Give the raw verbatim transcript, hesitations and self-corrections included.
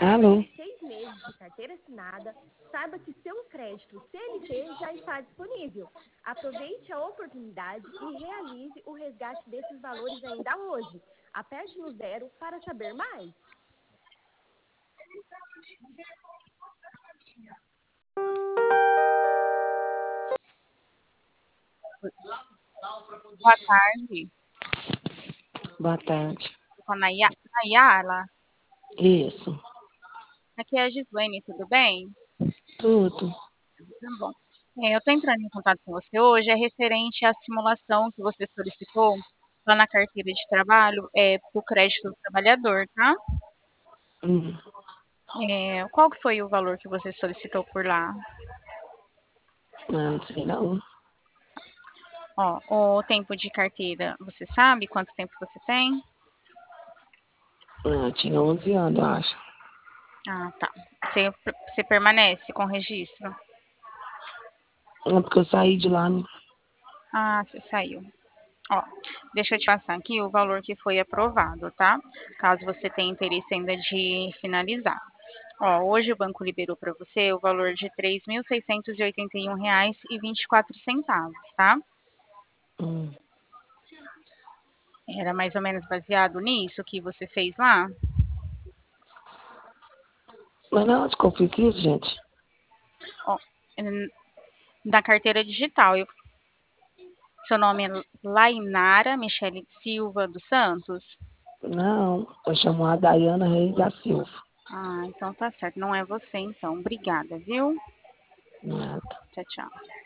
Alô? tiver seis meses de carteira assinada, saiba que seu crédito C L T já está disponível. Aproveite a oportunidade e realize o resgate desses valores ainda hoje. Aperte no zero para saber mais. Boa tarde. Boa tarde. Com a Naya- Nayara. Isso. Aqui é a Gislaine, tudo bem? Tudo. Tá bom. É, eu estou entrando em contato com você hoje, é referente à simulação que você solicitou lá na carteira de trabalho, é, para o crédito do trabalhador, tá? Hum. É, qual que foi o valor que você solicitou por lá? Não, não sei não. Ó, o tempo de carteira, você sabe quanto tempo você tem? Ah, tinha onze anos, eu acho. Ah, tá. Você, você permanece com registro? Não, porque eu saí de lá, né? Ah, você saiu. Ó, deixa eu te passar aqui o valor que foi aprovado, tá? Caso você tenha interesse ainda de finalizar. Ó, hoje o banco liberou para você o valor de três mil seiscentos e oitenta e um reais e vinte e quatro centavos, tá? Hum. Era mais ou menos baseado nisso que você fez lá? Mas não, onde que eu fiz isso, gente? Ó, n- da carteira digital. Eu- seu nome é Lainara Michele Silva dos Santos? Não, eu chamo a Dayana Reis da Silva. Ah, então tá certo. Não é você, então. Obrigada, viu? Nada. Tchau, tchau.